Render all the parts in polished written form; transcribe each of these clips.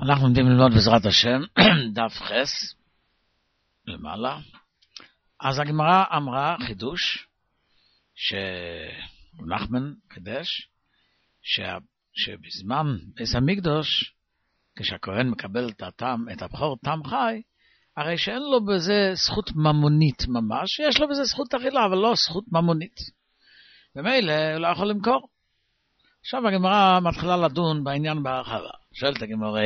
אנחנו עומדים ללמוד בעזרת השם, דף חס, למעלה. אז הגמרא אמרה חידוש, שנחמן חידש, שבזמן בית המקדוש, כשהכהן מקבל את הבכור תם חי, הרי שאין לו בזה זכות ממונית ממש, יש לו בזה זכות אכילה, אבל לא זכות ממונית. ומילא הוא לא יכול למכור. עכשיו הגמרא מתחילה לדון בעניין בהרחבה. שואלת הגמרא,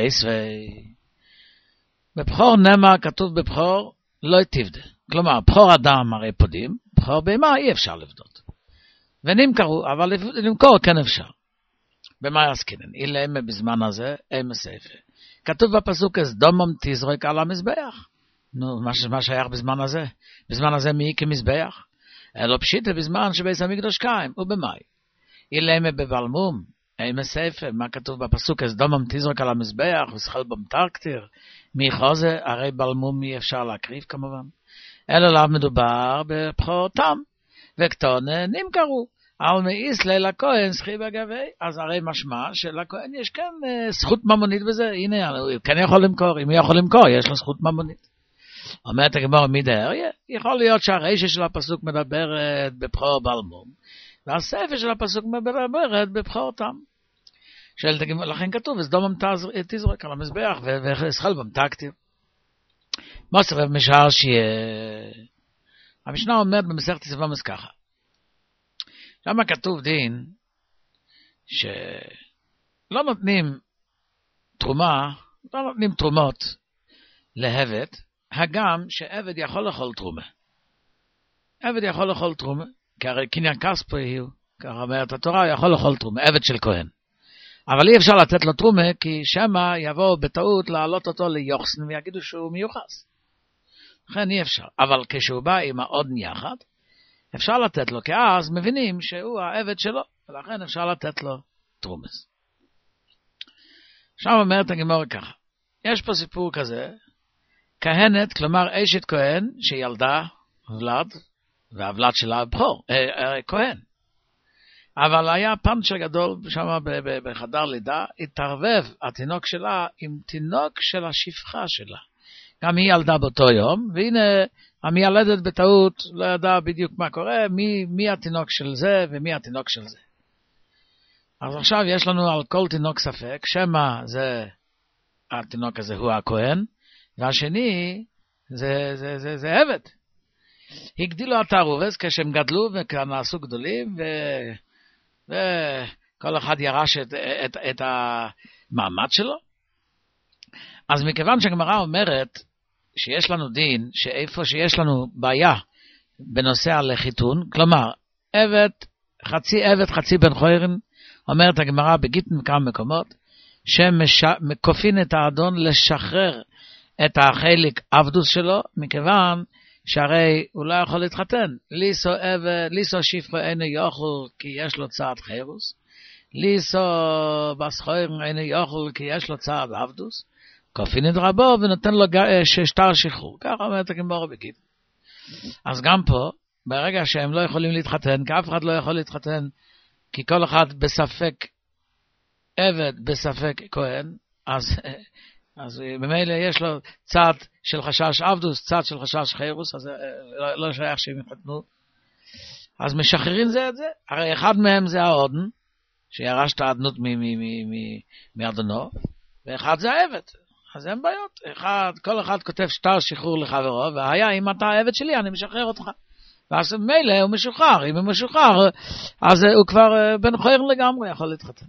בבכור נאמר, כתוב בבכור, לא תפדה. כלומר, בכור אדם הרי פודים, בכור בהמה אי אפשר לפדות. ונמכרו, אבל למכור כן אפשר. במה יעסקינן? אילמה בזמן הזה, אימה סייפה. כתוב בפסוק, דומם תזרוק על המזבח. נו, מה שייך בזמן הזה? בזמן הזה מי כמזבח? אלא פשיטה בזמן שבית המקדוש קיים, ובמאי. אילמה בבלמום, אימה סייפה, מה כתוב בפסוק, דומם תזרוק על המזבח, ושחל במתרקטיר. מי חוזה, הרי בלמום אי אפשר להקריב כמובן. אלא לא מדובר בבכור תם, וקטונה נמכרו. על מאיס ליל הכהן שכי בגבי, אז הרי משמע שלכהן יש כאן זכות ממונית בזה, הנה, הוא כן יכול למכור, אם הוא יכול למכור, יש לו זכות ממונית. אומרת הגמרא מידר, יכול להיות שהרישה של הפסוק מדברת בבכור בלמום, והספר של הפסוק מדברת בבכור תם. לכן כתוב, אז דומם תזרוק על המזבח, ושחל במתרקטיר. מוסר משער המשנה אומרת במסכת סבמס ככה, למה כתוב דין שלא נותנים תרומה, לא נותנים תרומות לעבד, הגם שעבד יכול לאכול תרומה. עבד יכול לאכול תרומה, כי הרי קניין כספי הוא, ככה אומרת התורה, הוא יכול לאכול תרומה, עבד של כהן. אבל אי אפשר לתת לו תרומה, כי שמה יבואו בטעות להעלות אותו ליוחסן, ויגידו שהוא מיוחס. לכן אי אפשר. אבל כשהוא בא עם העודן יחד, אפשר לתת לו, כי אז מבינים שהוא העבד שלו, ולכן אפשר לתת לו תרומס. עכשיו אומרת הגמרא ככה, יש פה סיפור כזה, כהנת, כלומר אשת כהן, שילדה ולד, והוולד שלה בכור, כהן. אבל היה פנצ'ר גדול שם בחדר לידה, התערבב התינוק שלה עם תינוק של השפחה שלה. גם היא ילדה באותו יום, והנה המיילדת בטעות לא ידעה בדיוק מה קורה, מי התינוק של זה ומי התינוק של זה. אז עכשיו יש לנו על כל תינוק ספק, שמה זה התינוק הזה הוא הכהן, והשני זה עבד. הגדילו התערובס כשהם גדלו ונעשו גדולים, וכל אחד ירש את המעמד שלו. אז מכיוון שהגמרא אומרת שיש לנו דין, שאיפה שיש לנו בעיה בנושא הלחיתון, כלומר, עבד חצי בן חוירן, אומרת הגמרא בגיטין כמה מקומות, שמקופין את האדון לשחרר את החלק עבדוס שלו, מכיוון שהרי הוא לא יכול להתחתן. ליסו שפרו אינו יוכל כי יש לו צעד חירוס, ליסו בסחוירן אינו יוכל כי יש לו צעד עבדוס, כופין את רבו ונותן לו שטר שחרור. ככה אומרת הגמרא בגיטין. אז גם פה, ברגע שהם לא יכולים להתחתן, כי אף אחד לא יכול להתחתן, כי כל אחד בספק עבד, בספק כהן, אז במילא יש לו צד של חשש עבדוס, צד של חשש חירוס, אז לא שייך שהם יחתנו. אז משחררים זה את זה. הרי אחד מהם זה העודן, שירש את העדנות מאדונו, ואחד זה העבד. אז אין בעיות. כל אחד כותב שטר שחרור לחברו, והיה, אם אתה העבד שלי, אני משחרר אותך. ואז מילא הוא משוחרר. אם הוא משוחרר, אז הוא כבר בן חוירן לגמרי יכול להתחתן.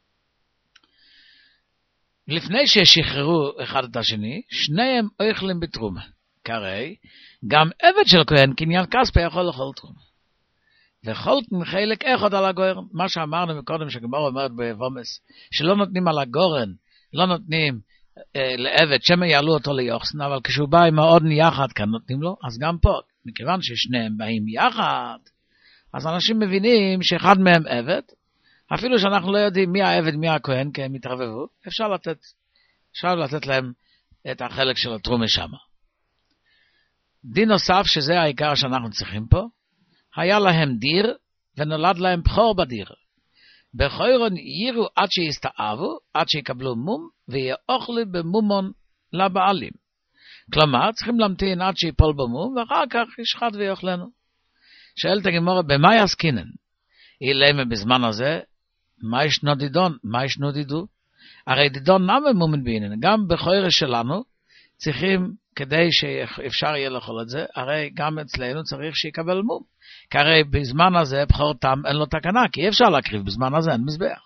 לפני ששחררו אחד את השני, שניהם אוכלים בתרומה. כרי, גם עבד של כהן, קניין כספי יכול לאכול תרומה. וחולתן חלק אחד על הגורן. מה שאמרנו מקודם, שגמרא אומרת בבומס, שלא נותנים על הגורן, לא נותנים לעבד, שמה יעלו אותו ליוחסן, אבל כשהוא בא עם העודן יחד, כאן נותנים לו, אז גם פה, מכיוון ששניהם באים יחד, אז אנשים מבינים שאחד מהם עבד, אפילו שאנחנו לא יודעים מי העבד, מי הכהן, כי הם התערבבו, אפשר לתת להם את החלק של התרומה שם. דין נוסף, שזה העיקר שאנחנו צריכים פה, היה להם דיר, ונולד להם בכור בדיר. בחוירון יירו עד שיסתאבו, עד שיקבלו מום, ויאוכלו במומון לבעלים. כלומר, צריכים להמתין עד שיפול במום, ואחר כך ישחט ויאכלנו. שואלת הגמרא, במה יעסקינן? אילמה בזמן הזה, מה ישנו דידון? מה ישנו דידו? הרי דידון נמה מומן בעינן, גם בחוירש שלנו, צריכים, כדי שאפשר יהיה לאכול את זה, הרי גם אצלנו צריך שיקבל מום. כי הרי בזמן הזה, בחור תם אין לו תקנה, כי אי אפשר להקריב, בזמן הזה אין מזבח.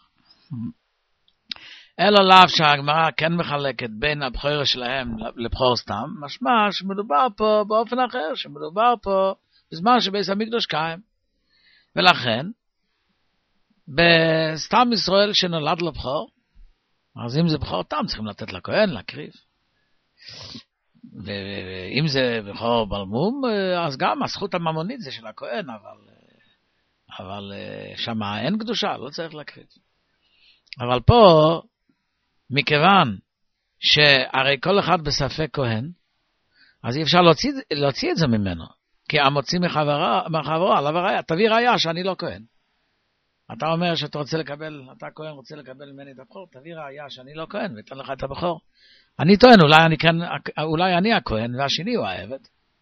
אלא לאו שהגמרא כן מחלקת בין הבחור שלהם לבחור סתם, משמע שמדובר פה באופן אחר, שמדובר פה בזמן שבית המקדוש קיים. ולכן, בסתם ישראל שנולד לבחור, אז אם זה בחור תם, צריכים לתת לכהן, להקריב. ואם זה בחור בלמום, אז גם הזכות הממונית זה של הכהן, אבל שמה אין קדושה, לא צריך להקריב. אבל פה, מכיוון שהרי כל אחד בספק כהן, אז אי אפשר להוציא את זה ממנו, כי המוציא מחברו עליו הראיה, תביא ראיה שאני לא כהן. אתה אומר שאתה רוצה לקבל, אתה כהן רוצה לקבל ממני את הבחור, תביא ראיה שאני לא כהן ותן לך את הבחור. אני טוען, אולי אני הכהן והשני הוא העבד.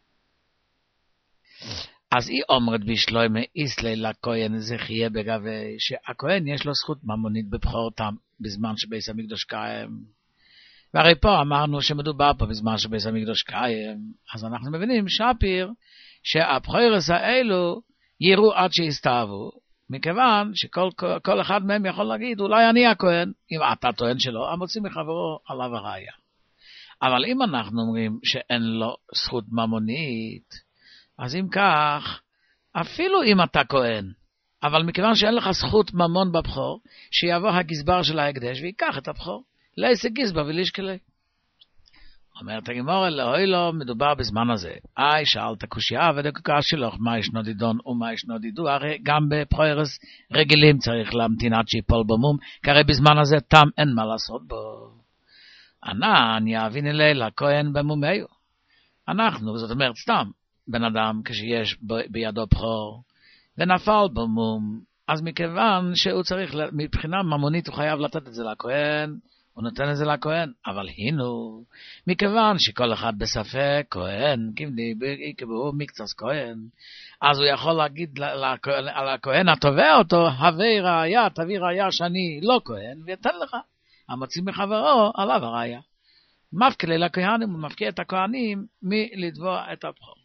אז היא אומרת בשלוימה איסלי לכהן זכייה בגבי, שהכהן יש לו זכות ממונית בבחורתם בזמן שבית המקדוש קיים. והרי פה אמרנו שמדובר פה בזמן שבית המקדוש קיים, אז אנחנו מבינים שפיר שהבחורס האלו יראו עד שיסתאבו, מכיוון שכל אחד מהם יכול להגיד, אולי אני הכהן, אם אתה טוען שלא, המוציא מחברו עליו הראיה. אבל אם אנחנו אומרים שאין לו זכות ממונית, אז אם כך, אפילו אם אתה כהן, אבל מכיוון שאין לך זכות ממון בבחור, שיבוא הגזבר של ההקדש ויקח את הבחור, לעסק גזבר ולישקלי. אומרת הגמרא, לאוי לו, מדובר בזמן הזה. שאלת קושיה ודקוקה שלך, מה ישנו דידון ומה ישנו דידו, הרי גם בבחורס רגילים צריך להמתין עד שיפול במום, כי הרי בזמן הזה תם אין מה לעשות בו. ענן יאבין אלי לכהן במומיו. אנחנו, זאת אומרת סתם, בן אדם כשיש בידו בחור ונפל במום, אז מכיוון שהוא צריך, מבחינה ממונית הוא חייב לתת את זה לכהן, הוא נותן את זה לכהן, אבל הינו, מכיוון שכל אחד בספק כהן, כבהו מקצס כהן, אז הוא יכול להגיד על הכהן התובע אותו, הביא ראיה, תביא ראיה שאני לא כהן, ויתן לך, המוציא מחברו עליו הראיה. מפקיע לכהנים, הוא מפקיע את הכהנים מלתבוע את הבחור.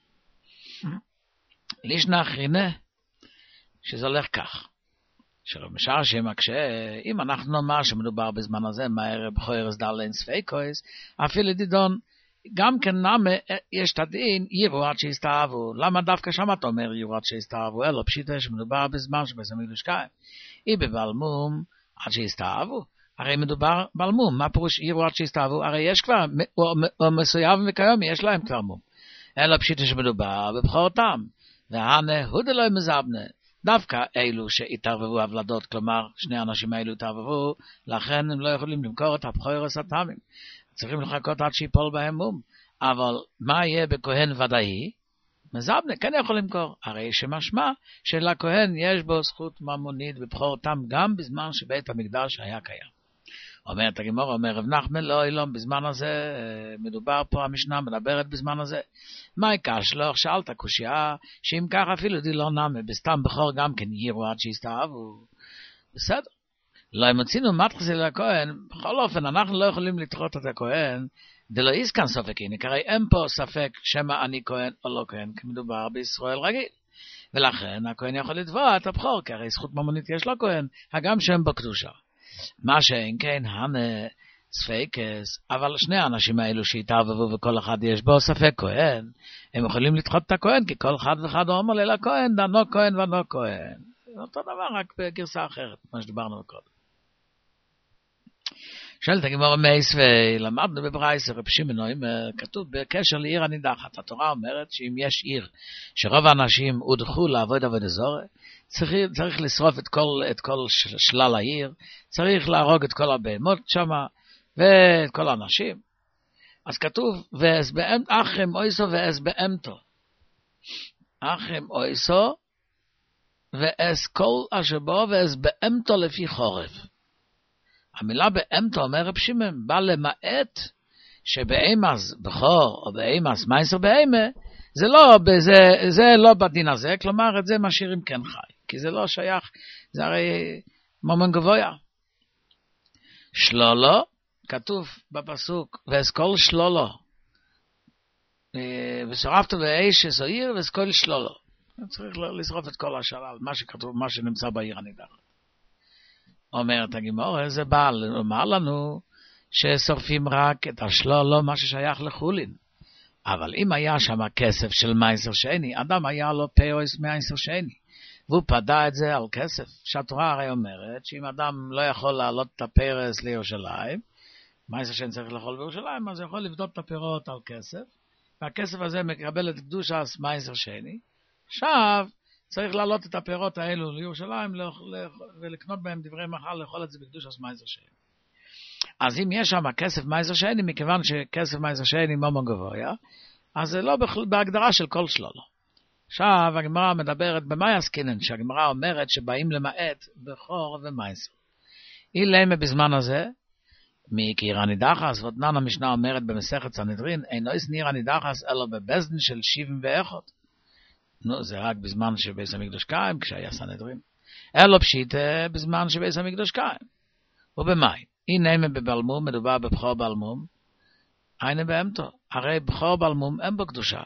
לישנה חינה, שזה הולך כך. שרב משאר שמקשה, אם אנחנו נאמר שמדובר בזמן הזה, מהר בחורס דלן ספיקויס, אפילו דידון, גם כן נמה, יש את הדין, יראו עד שיסתאבו. למה דווקא שם אתה אומר יראו עד שיסתאבו? אלא פשיטה שמדובר בזמן שבית המקדוש קיים. היא בבלמום עד שיסתאבו. הרי מדובר בלמום, מה פירוש יראו עד שיסתאבו? הרי יש כבר, או מסוים וכיום יש להם כבר מום. אלא פשיטה שמדובר בבחורתם. והנה הודלוי מזבנה. דווקא אלו שהתערבבו הבלדות, כלומר שני האנשים האלו התערבבו, לכן הם לא יכולים למכור את הבחורס התמים. צריכים לחכות עד שיפול בהם מום. אבל מה יהיה בכהן ודאי? מזבנה כן יכול למכור. הרי שמשמע שלכהן יש בו זכות ממונית בבחורתם גם בזמן שבית המקדש היה קיים. אומרת הגמרא, אומר רב נחמן, לא אילום, בזמן הזה, מדובר פה המשנה, מדברת בזמן הזה. מה יקש לו? שאלת קושיה, שאם כך אפילו די לא נמה, בסתם בחור גם כן יראו עד שיסתאבו. בסדר. לא מצינו מתחסי לכהן, בכל אופן, אנחנו לא יכולים לדחות את הכהן, דלא יסכן ספק הנה, כי הרי אין פה ספק שמה אני כהן או לא כהן, כי מדובר בישראל רגיל. ולכן הכהן יכול לתבוע את הבחור, כי הרי זכות ממונית יש לו כהן, הגם שהם בקדושה. מה שאין כן, הנה ספקס, אבל שני האנשים האלו שהתערבבו וכל אחד יש בו ספק כהן, הם יכולים לדחות את הכהן, כי כל אחד ואחד אומר לי לכהן, דנו כהן ונו כהן. אותו דבר, רק בגרסה אחרת, מה שדיברנו קודם. שואלת הגמרא מייס, ולמדנו בברייתא רב שמעון, כתוב בקשר לעיר הנידחת. התורה אומרת שאם יש עיר שרוב האנשים הודחו לעבוד עבודה זרה, צריך לשרוף את כל שלל העיר, צריך להרוג את כל הבהמות שם, ואת כל האנשים. אז כתוב, אחם אויסו ואס באמתו. אחם אויסו ואס כל אשר בו ואס באמתו לפי חורף. המילה באמתו, אומר רב שמעון, בא למעט שבאמס בכור או באמס מייסר באמה, זה לא בדין הזה, כלומר את זה משאירים כן חי, כי זה לא שייך, זה הרי ממון גבויה. שלולו, כתוב בפסוק, ואסכול שלולו, ושרפת באש זעיר ואסכול שלולו. צריך לשרוף את כל השלל, מה שכתוב, מה שנמצא בעיר הנידחת. אומרת הגמרא, זה בא לומר לנו ששורפים רק את השלולו, מה ששייך לחולין. אבל אם היה שם כסף של מייסר שני, אדם היה לו פרס מייסר שני, והוא פדה את זה על כסף. שהתורה הרי אומרת שאם אדם לא יכול לעלות את הפרס לירושלים, מייסר שני צריך לאכול בירושלים, אז הוא יכול לבדות את הפירות על כסף, והכסף הזה מקבל את קדושת מייסר שני. עכשיו צריך לעלות את הפירות האלו לירושלים ולקנות בהם דברי מאכל, לאכול את זה בקדושת מייסר שני. אז אם יש שם כסף מייסר שני, מכיוון שכסף מייסר שני ממון גבוה, אז זה לא בהגדרה של כל שלולו. עכשיו הגמרא מדברת במה עסקינן, שהגמרא אומרת שבאים למעט בכור ומייסר. אילמה בזמן הזה, מכיר הנידחס, ותנן המשנה אומרת במסכת סנהדרין, אינו ניר הנידחס אלא בבזדן של 71. נו, זה רק בזמן שבית המקדוש קיים, כשהיה סנהדרין. אלא פשיטה בזמן שבית המקדוש קיים. ובמאי? הנה בבלמום, מדובר בבחור בלמום, הנה באמתו. הרי בחור בלמום אין בו קדושה.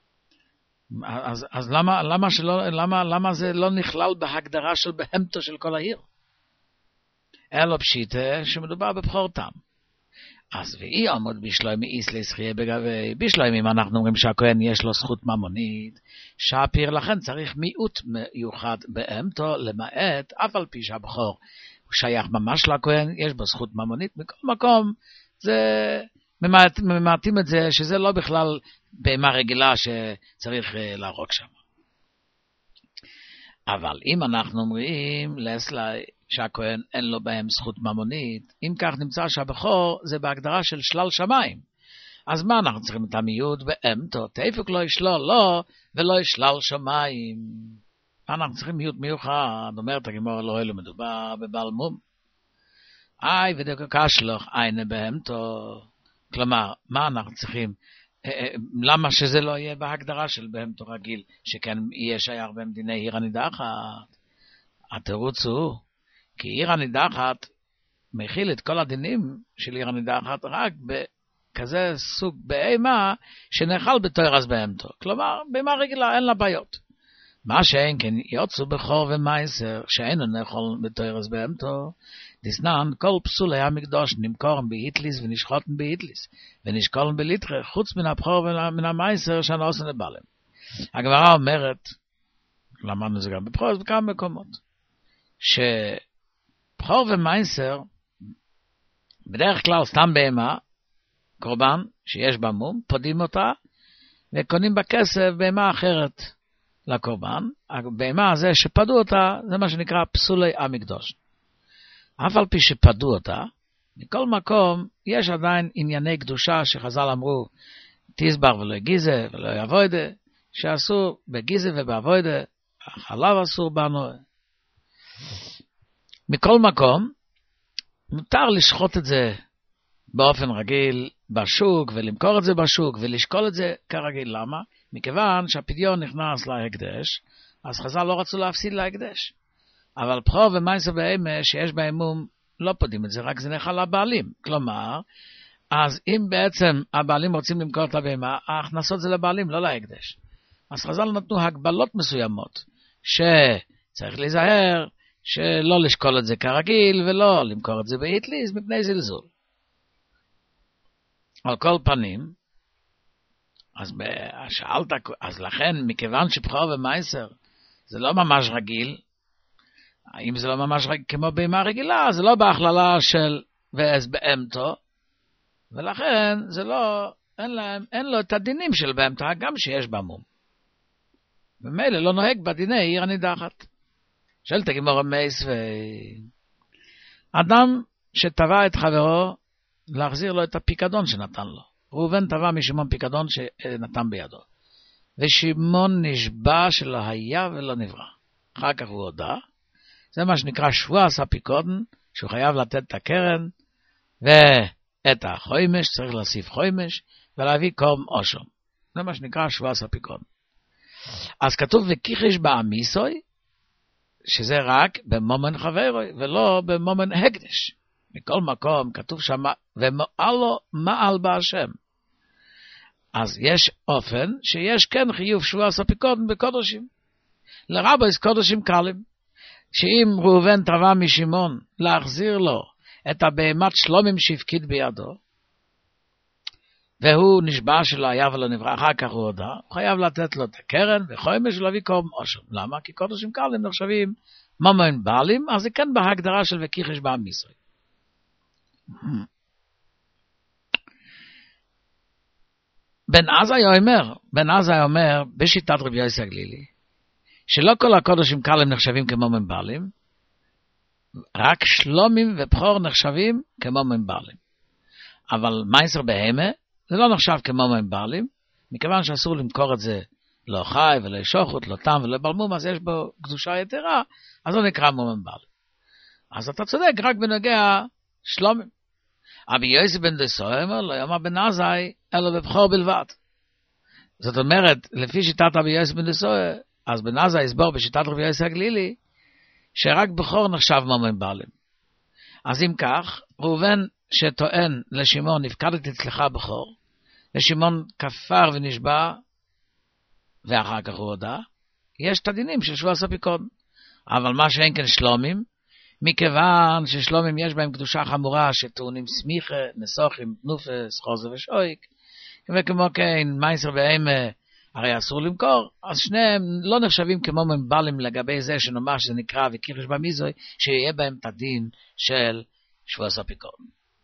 אז למה זה לא נכלל בהגדרה של בהמתו של כל העיר? אלא פשיטה שמדובר בבחור תם. אז ואי עמוד בשלוימי איסלי זכייה בגבי, בשלוימים אנחנו אומרים שהכהן יש לו זכות ממונית, שפיר לכן צריך מיעוט מיוחד באמתו, למעט אף על פי שהבחור הוא שייך ממש לכהן, יש בו זכות ממונית, מכל מקום זה ממעטים את זה, שזה לא בכלל בהמה רגילה שצריך להרוג שם. אבל אם אנחנו אומרים לסלי שהכהן אין לו בהם זכות ממונית, אם כך נמצא שהבכור זה בהגדרה של שלל שמיים. אז מה אנחנו צריכים את המיעוט באמתו? תפוק לא ישלול לו ולא ישלל שמיים. אנחנו צריכים מיעוט מיוחד, אומרת הגמרא לא אלו מדובר בבלמום. ודקקשלוך עינה באמתו. כלומר, מה אנחנו צריכים? למה שזה לא יהיה בהגדרה של בהמתו רגיל, שכן יהיה שייך במדיני עיר הנידחת? התירוץ הוא, כי עיר הנידחת מכיל את כל הדינים של עיר הנידחת רק בכזה סוג בהמה שנאכל בתוירס בהמתו. כלומר, בהמה רגילה אין לה בעיות. מה שאין כן יוצאו בכור ומייסר שאינו נאכל בתוירס בהמתו, דסנן כל פסולי המקדוש נמכורם בהיטליס ונשחוטם בהיטליס ונשקולם בליטרה חוץ מן הבכור ומן המייסר שנעשו לבעלם. הגמרא אומרת, למדנו זה גם בבכור בכמה מקומות, שבכור ומייסר בדרך כלל סתם בהמה, קורבן שיש בה מום, פודים אותה וקונים בכסף בהמה אחרת לקורבן. הבהמה הזה שפדו אותה זה מה שנקרא פסולי המקדוש. אף על פי שפדו אותה, מכל מקום יש עדיין ענייני קדושה שחז"ל אמרו, תסבר ולא גיזה ולא יבוידה, שאסור בגיזה ובאבוידה, החלב אסור בנו. מכל מקום, מותר לשחוט את זה באופן רגיל בשוק, ולמכור את זה בשוק, ולשקול את זה כרגיל. למה? מכיוון שהפדיון נכנס להקדש, אז חז"ל לא רצו להפסיד להקדש. אבל בכור ומייסר בהמה שיש בהם מום, לא פודים את זה, רק זה נאכל לבעלים. כלומר, אז אם בעצם הבעלים רוצים למכור את הבהמה, ההכנסות זה לבעלים, לא להקדש. אז חז"ל נתנו הגבלות מסוימות, שצריך להיזהר, שלא לשקול את זה כרגיל, ולא למכור את זה בהיטליס, מפני זלזול. על כל פנים, אז לכן, מכיוון שבכור ומייסר, זה לא ממש רגיל, אם זה לא ממש כמו בהמה רגילה, זה לא בהכללה של ואס באמתו, ולכן זה לא, אין לו את הדינים של בהמתו, גם שיש בה מום. ומילא לא נוהג בדיני עיר הנידחת. שאלת הגמרא מייס אדם שטבע את חברו להחזיר לו את הפיקדון שנתן לו. ראובן טבע משמעון פיקדון שנתן בידו. ושמעון נשבע שלא היה ולא נברא. אחר כך הוא הודה. זה מה שנקרא שבועס הפיקודן, שהוא חייב לתת את הקרן, ואת החוימש, צריך להוסיף חוימש, ולהביא קורם אושם. זה מה שנקרא שבועס הפיקודן. אז כתוב וקיחש בעמיסוי, שזה רק במומן חברוי, ולא במומן הקדש. מכל מקום כתוב שם, ומעלו מעל בהשם. אז יש אופן שיש כן חיוב שבועס הפיקודן בקודשים. לרבויס קודשים קלים, שאם ראובן תבע משמעון להחזיר לו את הבהמת שלומים שהפקיד בידו, והוא נשבע שלא היה ולא נברא, אחר כך הוא הודה, הוא חייב לתת לו את הקרן וחוימש ולהביא קורם אושר. למה? כי קודשים קלים נחשבים ממון בעלים, אז זה כן בהגדרה של וקיחש בעמיסוי. בן עזאי אומר, בשיטת רבי יוסי הגלילי, שלא כל הקודשים קלים נחשבים כמומן בעלים, רק שלומים ובחור נחשבים כמומן בעלים. אבל מייסר בהמה, זה לא נחשב כמומן בעלים, מכיוון שאסור למכור את זה לא חי ולא שוחט, לא תם ולא בלמום, אז יש בו קדושה יתרה, אז לא נקרא מומן בעלים. אז אתה צודק, רק בנוגע שלומים. רבי יוסי בן דסוי אומר, לא יאמר בן עזאי, אלא בבחור בלבד. זאת אומרת, לפי שיטת רבי יוסי בן דסוי, אז בן עזאי יסבור בשיטת רבי יוסי הגלילי, שרק בחור נחשב מומן בעלים. אז אם כך, ראובן שטוען לשמעון, נפקדתי אצלך בחור, ושמעון כפר ונשבע, ואחר כך הוא הודה, יש את הדינים של שבועס הפיקודן. אבל מה שאין כן שלומים, מכיוון ששלומים יש בהם קדושה חמורה, שטעונים סמיכה, נסוכים, נופס, חוזה ושויק, וכמו כן, מייסר ואימה, הרי אסור למכור, אז שניהם לא נחשבים כמו מבלים לגבי זה שנאמר שזה נקרא וקירש במיזוי, שיהיה בהם את הדין של שבועס הפיקודן.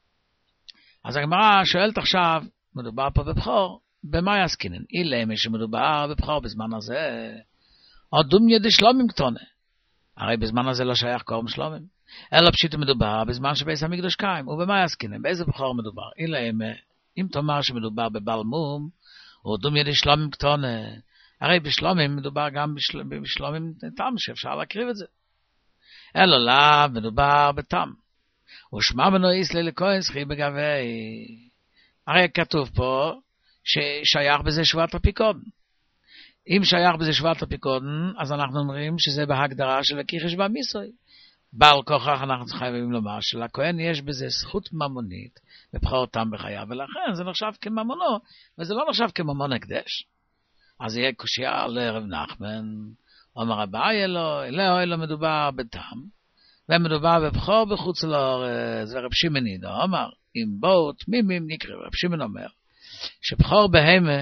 אז הגמרא שואלת עכשיו, מדובר פה בבחור, במה יסקינן? אילמה שמדובר בבחור בזמן הזה, או דומיה דשלומים קטונה. הרי בזמן הזה לא שייך קורם שלומים. אלא פשיט מדובר בזמן שבייס המקדוש קיים, ובמה יסקינן? באיזה בחור מדובר? אילמה, אם תאמר שמדובר בבל מום, או דומיה דשלומים קטונה, הרי בשלומים מדובר גם בשלומים תם, שאפשר להקריב את זה. אלא לא, מדובר בתם. ושמע בנו איסלי לכהן שכי בגבי. הרי כתוב פה ששייך בזה שבועת הפיקודן. אם שייך בזה שבועת הפיקודן, אז אנחנו אומרים שזה בהגדרה של וקיחש במיסוי. בעל כוכך אנחנו חייבים לומר שלכהן יש בזה זכות ממונית לבחור תם בחייו, ולכן זה נחשב כממונו, וזה לא נחשב כממון הקדש. אז יהיה קושיה לרב נחמן, אומר אביי אלו מדובר בתם, ומדובר בבחור בחוץ לארץ, ורב שמעון ידע, אמר, אם בואו תמימים נקרא, רב שמעון אומר, שבחור בהמה,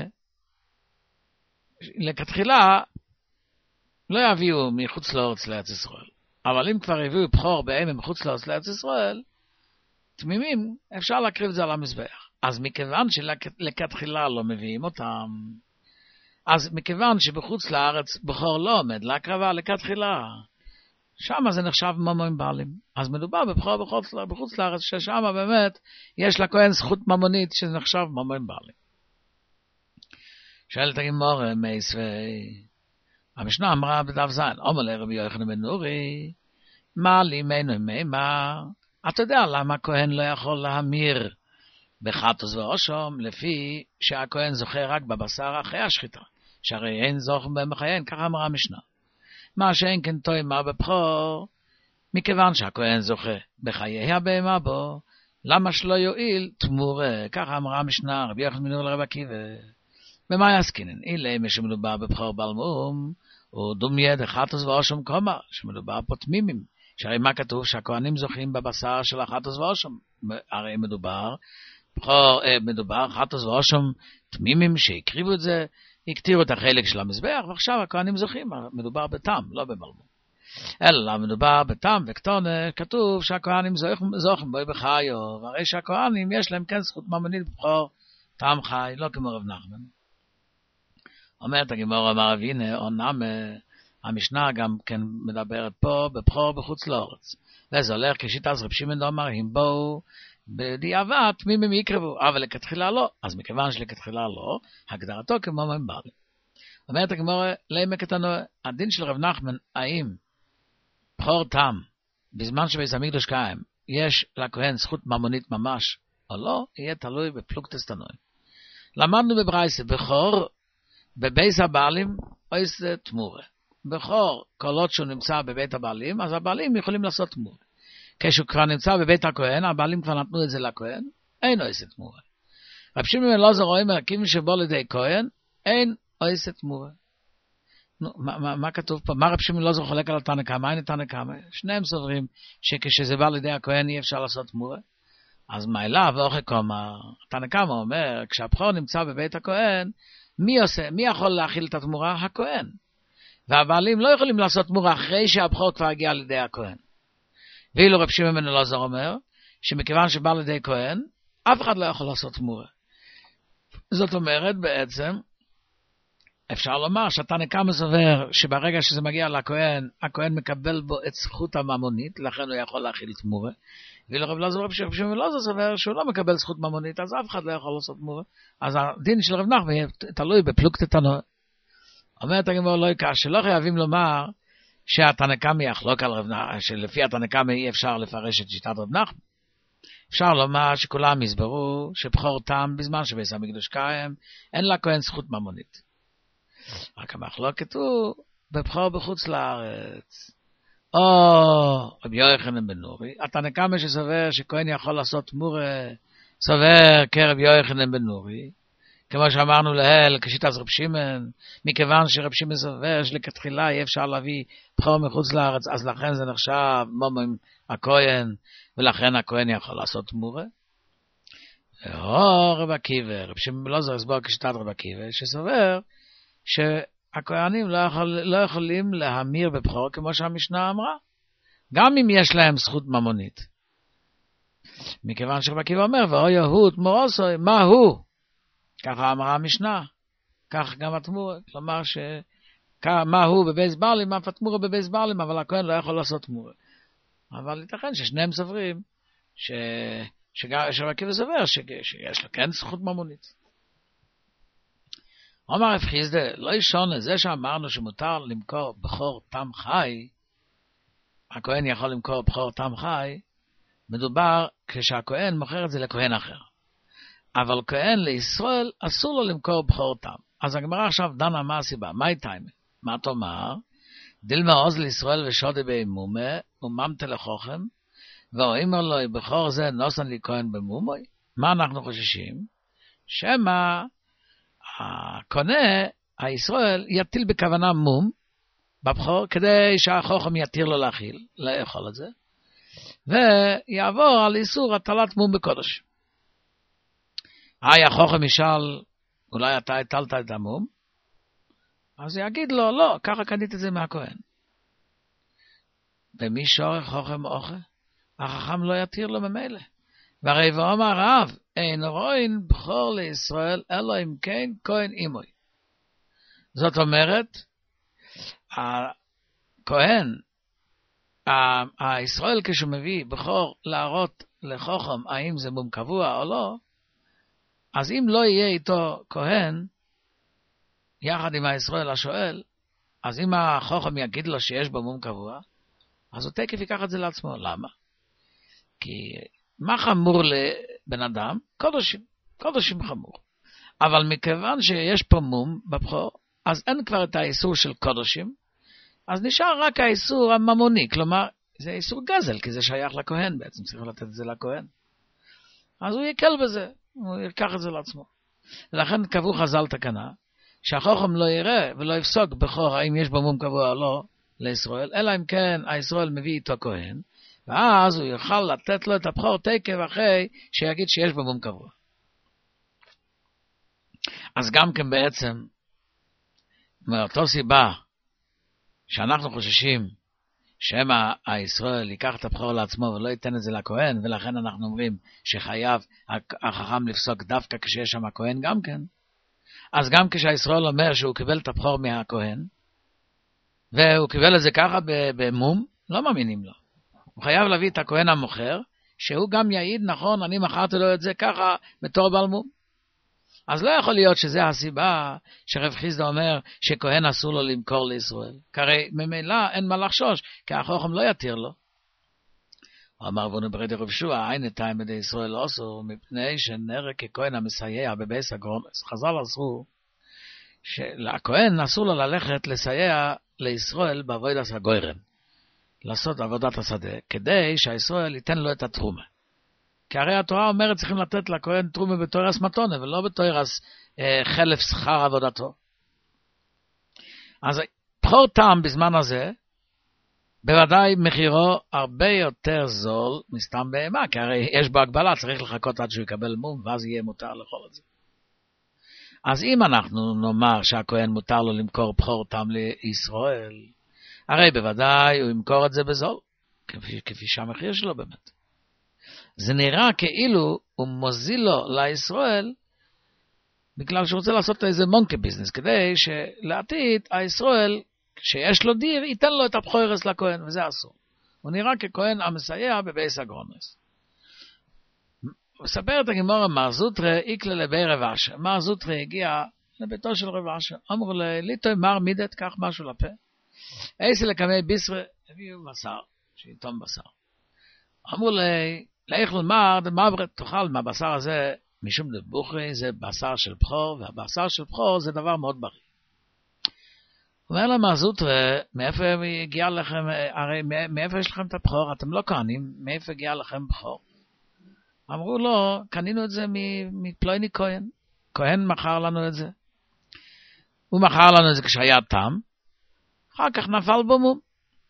לכתחילה, לא יביאו מחוץ לארץ לארץ ישראל. אבל אם כבר הביאו בחור בהמה מחוץ לארץ לארץ ישראל, תמימים, אפשר להקריב את זה על המזבח. אז מכיוון שלכתחילה לא מביאים אותם, אז מכיוון שבחוץ לארץ בחור לא עומד להקרבה לכתחילה, שם זה נחשב ממון בעלים. אז מדובר בבחור בחוץ לארץ, ששם באמת יש לכהן זכות ממונית שזה נחשב ממון בעלים. שואלת הגמרא מייסווי, המשנה אמרה בדף זין, אומר לרבי יוחנן בן נורי, מה לי ממנו מימר? אתה יודע למה הכהן לא יכול להמיר בחטוס ואושום, לפי שהכהן זוכה רק בבשר אחרי השחיטה, שהרי אין זוכר במחיין, ככה אמרה המשנה. מה שאין כן תאמר בבחור, מכיוון שהכהן זוכה בחיי הבהמה בו, למה שלא יועיל תמורה, ככה אמרה המשנה, רבי יוחנן בן נורי לרב עקיבא. במה יסקינן? אילמה שמדובר בבחור בלמום, או דומיה דחטוס ואושום קומה, שמדובר פה תמימים, שהרי מה כתוב? שהכהנים זוכים בבשר של החטוס ואושום, הרי מדובר חטוס ואושום תמימים שהקריבו את זה, הקטירו את החלק של המזבח, ועכשיו הכהנים זוכים, מדובר בתם, לא בבלמום. אלא מדובר בתם וקטונה, כתוב שהכהנים זוכים בו בחיו, והרי שהכהנים יש להם כן זכות ממונית בבחור תם חי, לא כמו רב נחמן. אומרת הגמרא, אמר אבינה, או נמה, המשנה גם כן מדברת פה בבחור בחוץ לארץ. וזה הולך כשיטת רב שמעון אומר, אם בואו בדיעבד תמימים יקרבו, אבל לכתחילה לא. אז מכיוון שלכתחילה לא, הגדרתו כמו מבעלים. אומרת הגמרא, למה קטנו, הדין של רב נחמן, האם בחור תם, בזמן שבית המקדוש קיים, יש לכהן זכות ממונית ממש, או לא, יהיה תלוי בפלוגתס תנועים. למדנו בברייסה, בכור בבית הבעלים, עושה תמורה. בכור, כל עוד שהוא נמצא בבית הבעלים, אז הבעלים יכולים לעשות תמורה. כשהוא כבר נמצא בבית הכהן, הבעלים כבר נתנו את זה לכהן, אין עושה תמורה. רב שמעון בן אלעזר רואים מרקים שבו לידי כהן, אין עושה תמורה. מה כתוב פה? מה רב שמעון בן אלעזר חולק על התנא קמא? אין התנא קמא. שניהם סוברים שכשזה בא לידי הכהן אי אפשר לעשות תמורה. אז מה אליו ואוכי קומא? התנא קמא אומר, כשהבכור נמצא בבית הכהן, מי יכול להכיל את התמורה? הכהן. והבעלים לא יכולים לעשות תמורה אחרי שהבכור כבר הגיע לידי הכהן. ואילו רב שמעון בן אלעזר אומר, שמכיוון שבא לידי כהן, אף אחד לא יכול לעשות תמורה. זאת אומרת, בעצם, אפשר לומר שהתנא קמא סובר שברגע שזה מגיע לכהן, הכהן מקבל בו את זכות הממונית, לכן הוא יכול להכיל תמורה. ואילו רב שמעון בן אלעזר סובר שהוא לא מקבל זכות ממונית, אז אף אחד לא יכול לעשות תמורה. אז הדין של רב נחמן יהיה תלוי בפלוגתא תנועים. אומרת הגמרא לא יקש, שלא חייבים לומר שהתנא קמא יחלוק על רב נחמן, שלפי התנא קמא אי אפשר לפרש את שיטת רב נחמן. אפשר לומר שכולם יסברו שבכור תם בזמן שבית המקדוש קיים, אין לכהן זכות ממונית. רק המחלוקת הוא בבכור בחוץ לארץ. או רבי יוחנן בן נורי, התנא קמא שסובר שכהן יכול לעשות תמורה, סובר כרב יוחנן בן נורי, כמו שאמרנו להל, כשיטת רב שמעון, מכיוון שרב שמעון סובר שלכתחילה אי אפשר להביא בכור מחוץ לארץ, אז לכן זה נחשב מומם הכהן, ולכן הכהן יכול לעשות תמורה. או רב עקיבא, רב שמעון בן אלעזר הסבור כשיטת רב עקיבא, שסובר שהכהנים לא יכולים להמיר בבכור כמו שהמשנה אמרה, גם אם יש להם זכות ממונית. מכיוון שרב עקיבא אומר, ואוי הוא תמורוסוי, מה הוא? ככה אמרה המשנה, כך גם התמורה, כלומר מה הוא בבייס בעלים, אף התמורה בבייס בעלים, אבל הכהן לא יכול לעשות תמורה. אבל ייתכן ששניהם סוברים, שרב עקיבא סובר שיש לו כן זכות ממונית. אומר רב חיסדא, לא ישונה, זה שאמרנו שמותר למכור בכור תם חי, הכהן יכול למכור בכור תם חי, מדובר כשהכהן מוכר את זה לכהן אחר. אבל כהן לישראל אסור לו למכור בכור תם. אז הגמרא עכשיו דנה מה הסיבה, מה איתיימה? מה תאמר? דילמה עוז לישראל ושודי באמומה, וממתה לחוכם, ואומר לו, בכור זה נוסן לי כהן במומוי? מה אנחנו חוששים? שמה הקונה, הישראל, יטיל בכוונה מום בבכור, כדי שהחוכם יתיר לו לאכול את זה, ויעבור על איסור הטלת מום בקודש. החוכם ישאל, אולי אתה הטלת את המום? אז יגיד לו, לא, ככה קנית את זה מהכהן. ומי שורך חוכם אוכל? החכם לא יתיר לו ממילא. והרי ואומר רב, אין רואים בכור לישראל, אלא אם כן כהן אימוי. זאת אומרת, הכהן, הישראל כשהוא מביא בכור להראות לחוכם, האם זה מום קבוע או לא, אז אם לא יהיה איתו כהן, יחד עם הישראל השואל, אז אם החוכם יגיד לו שיש בו מום קבוע, אז הוא תקף ייקח את זה לעצמו. למה? כי מה חמור לבן אדם? קודשים חמור. אבל מכיוון שיש פה מום בבכור, אז אין כבר את האיסור של קודשים, אז נשאר רק האיסור הממוני, כלומר, זה איסור גזל, כי זה שייך לכהן בעצם, צריך לתת את זה לכהן. אז הוא יקל בזה, הוא ייקח את זה לעצמו. ולכן קבעו חז"ל תקנה, שהחוכם לא יראה ולא יפסוק בכור האם יש בו מום קבוע או לא לישראל, אלא אם כן הישראל מביא איתו כהן, ואז הוא יוכל לתת לו את הבכור תקף אחרי שיגיד שיש בו מום קבוע. אז גם כן בעצם, מאותו סיבה שאנחנו חוששים שמא הישראל ייקח את הבכור לעצמו ולא ייתן את זה לכהן, ולכן אנחנו אומרים שחייב החכם לפסוק דווקא כשיש שם הכהן גם כן, אז גם כשהישראל אומר שהוא קיבל את הבכור מהכהן, והוא קיבל את זה ככה במום, לא מאמינים לו. הוא חייב להביא את הכהן המוכר, שהוא גם יעיד, נכון, אני מכרתי לו את זה ככה בתור בעל מום. אז לא יכול להיות שזה הסיבה שרב חיסדא אומר שכהן אסור לו למכור לישראל. כי הרי ממילא אין מה לחשוש, כי החוכם לא יתיר לו. אמר בנו ברדי רב שוע, אין את האמת ישראל אסור, מפני שנראה ככהן המסייע בבייס הגרומס. חז"ל אסרו שלכהן אסור לו ללכת לסייע לישראל בעבודת הגוירם, לעשות עבודת השדה, כדי שהישראל ייתן לו את התרומה. כי הרי התורה אומרת צריכים לתת לכהן תרומה בתוירס מתונה, ולא בתוירס חלף שכר עבודתו. אז בחור טעם בזמן הזה, בוודאי מחירו הרבה יותר זול מסתם בהמה, כי הרי יש בו הגבלה, צריך לחכות עד שהוא יקבל מום, ואז יהיה מותר לאכול את זה. אז אם אנחנו נאמר שהכהן מותר לו למכור בחור טעם לישראל, הרי בוודאי הוא ימכור את זה בזול, כפי שהמחיר שלו באמת. זה נראה כאילו הוא מוזיל לו לישראל, בגלל שהוא רוצה לעשות איזה מונקי ביזנס, כדי שלעתיד הישראל, שיש לו דיר, ייתן לו את הבחורס לכהן, וזה אסור. הוא נראה ככהן המסייע בבייס הגרומס. מספר את הגמרא, מר זוטרא איקלה לבי רב אשר. מר זוטרא הגיע לביתו של רב אשר. אמרו ליטוי מר מידת, קח משהו לפה. איסי לקמי בישרה, הביאו בשר, שיתום בשר. אמרו לאיכל מר, דמברת תאכל מהבשר הזה, משום דבוכרי, זה בשר של בחור, והבשר של בחור זה דבר מאוד בריא. אומר לה מר זוטרא, מאיפה הגיע לכם, הרי מאיפה יש לכם את הבחור? אתם לא כהנים, מאיפה הגיע לכם בחור? אמרו לו, קנינו את זה מפלויני כהן. כהן מכר לנו את זה. הוא מכר לנו את זה כשהיה תם, אחר כך נפל בו מום.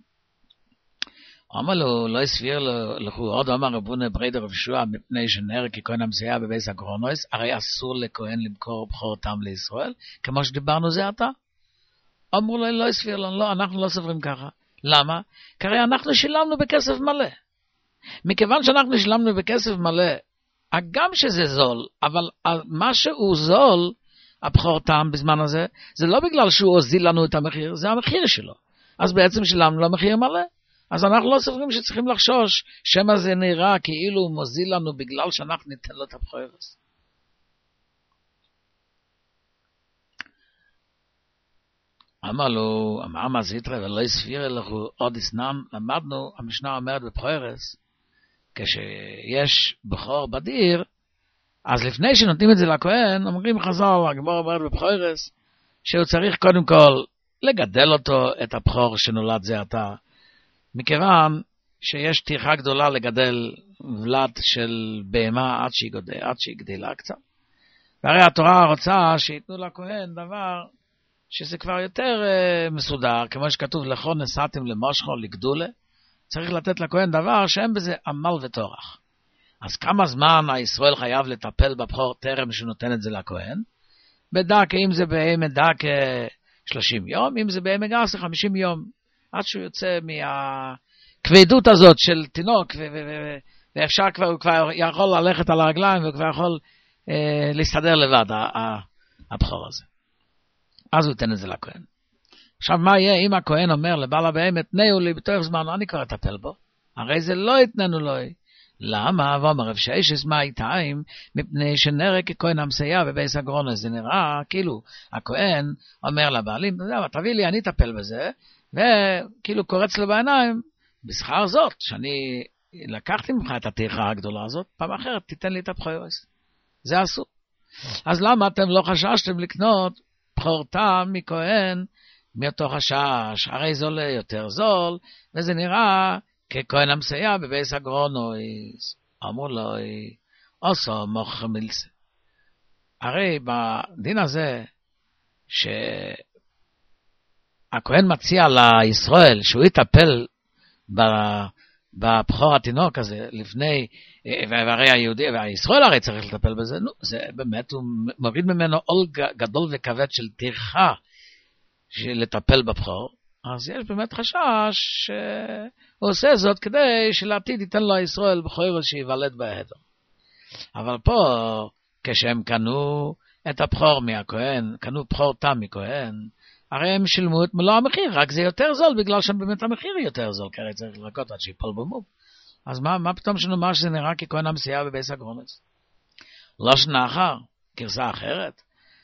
אמר לו, לא הסביר לכו עוד, אמר רבונה בריידי רב שוע, מפני שנראה ככהן המסייע בבייס הגרונוס, הרי אסור לכהן למכור בחור תם לישראל, כמו שדיברנו זה עתה. אמרו לו, לא הסביר לנו, לא, אנחנו לא סוברים ככה. למה? כי הרי אנחנו שילמנו בכסף מלא. מכיוון שאנחנו שילמנו בכסף מלא, גם שזה זול, אבל מה שהוא זול, הבחור טעם בזמן הזה, זה לא בגלל שהוא הוזיל לנו את המחיר, זה המחיר שלו. אז בעצם שילמנו לו מחיר מלא. אז אנחנו לא סוברים שצריכים לחשוש, שמה זה נראה כאילו הוא מוזיל לנו בגלל שאנחנו ניתן לו את הבחורס. אמר לו, אמר מה זיטרא ולא הסביר לכו עוד אסנם, למדנו, המשנה אומרת בבחורס, כשיש בחור בדיר, אז לפני שנותנים את זה לכהן, אומרים חז"ל, הגמרא אומרת בבחורס, שהוא צריך קודם כל לגדל אותו, את הבחור שנולד זה עתה, מכיוון שיש טרחה גדולה לגדל ולד של בהמה עד שהיא גדלה קצת. והרי התורה רוצה שיתנו לכהן דבר שזה כבר יותר מסודר, כמו שכתוב לכו נסעתם למושכו לגדולה, צריך לתת לכהן דבר שאין בזה עמל וטורח. אז כמה זמן הישראל חייב לטפל בבחור טרם שנותן את זה לכהן? בדק, אם זה בהמה דק 30 יום, אם זה בהמה גס 50 יום, עד שהוא יוצא מהכבדות הזאת של תינוק, ואפשר כבר, הוא כבר יכול ללכת על הרגליים, והוא כבר יכול להסתדר לבד, הבחור הזה. אז הוא ייתן את זה לכהן. עכשיו מה יהיה אם הכהן אומר לבעל הבהמה, תנאו לי בתוך זמן, אני כבר אטפל בו. הרי זה לא יתננו לו. למה? ואומר רב שיישס מה איתיים, מפני שנראה ככהן המסייע בבייס הגרונוס. זה נראה כאילו הכהן אומר לבעלים, תביא לי, אני אטפל בזה, וכאילו קורץ לו בעיניים, בשכר זאת, שאני לקחתי ממך את הטרחה הגדולה הזאת, פעם אחרת תיתן לי את הבחורס. זה אסור. אז למה אתם לא חששתם לקנות בחור טעם מכהן מאותו חשש? הרי זה עולה יותר זול, וזה נראה ככהן המסייע בבייס הגרונוס. אמרו לו, עושו מוכר מילסה. הרי בדין הזה, שהכהן מציע לישראל שהוא יטפל בבחור התינוק הזה לפני, והרי היהודי, והישראל הרי צריך לטפל בזה, נו, זה באמת, הוא מוריד ממנו עול גדול וכבד של טרחה לטפל בבחור, אז יש באמת חשש שהוא עושה זאת כדי שלעתיד ייתן לו ישראל בחורס שיוולד בהדר. אבל פה, כשהם קנו את הבחור מהכהן, קנו בחור תם מכהן, הרי הם שילמו את מלוא המחיר, רק זה יותר זול, בגלל שבאמת המחיר יותר זול, כי הרי צריך לחכות עד שיפול במום. אז מה פתאום שנאמר שזה נראה ככהן המסייע בבייס הגרונוס? לא שנה אחר, גרסה אחרת,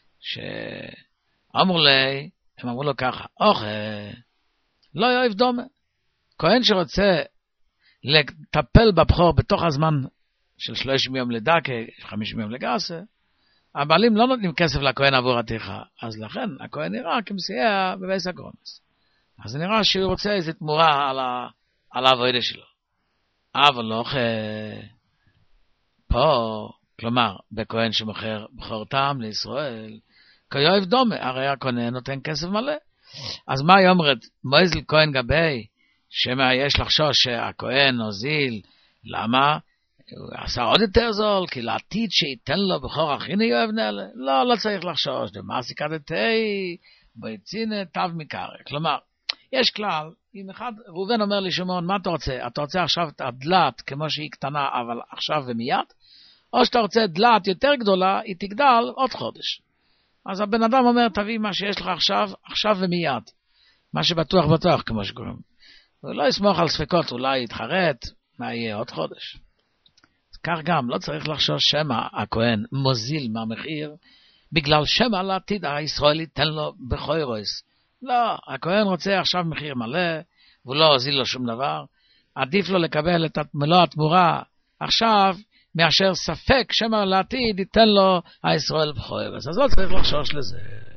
שאמרו לי, הם אמרו לו ככה, לא יאהב דומה. כהן שרוצה לטפל בבחור בתוך הזמן של 30 יום לדקה, 50 יום לגסה, הבעלים לא נותנים כסף לכהן עבור עתיכה, אז לכן הכהן נראה כמסייע בבייס הגרומס. אז נראה שהוא רוצה איזו תמורה על העבודה שלו. אבל לא פה, כלומר, בכהן שמוכר בכורתם לישראל, כיואב דומה, הרי הכהן נותן כסף מלא. אז מה היא אומרת? מויזל כהן גבי, שמה יש לחשוש שהכהן נוזיל, למה? הוא עשה עוד יותר זול, כי לעתיד שייתן לו בכור הכיני יואב נאלה. לא צריך לחשוש, דמאסיקה דתי, ביצינה תו מקרא. כלומר, יש כלל, אם אחד, ראובן אומר לי, שמעון, מה אתה רוצה? אתה רוצה עכשיו את הדלת כמו שהיא קטנה, אבל עכשיו ומיד? או שאתה רוצה דלת יותר גדולה, היא תגדל עוד חודש. אז הבן אדם אומר, תביא מה שיש לך עכשיו ומיד. מה שבטוח בטוח, כמו שקוראים. הוא לא יסמוך על ספקות, אולי יתחרט, מה יהיה עוד חודש. אז כך גם, לא צריך לחשוש שמה הכהן מוזיל מהמחיר, בגלל שמה לעתיד הישראלי תן לו בחוירוס. לא, הכהן רוצה עכשיו מחיר מלא, והוא לא הוזיל לו שום דבר. עדיף לו לקבל את מלוא התמורה עכשיו, מאשר ספק שמה לעתיד ייתן לו הישראל בחוירוס. אז לא צריך לחשוש לזה.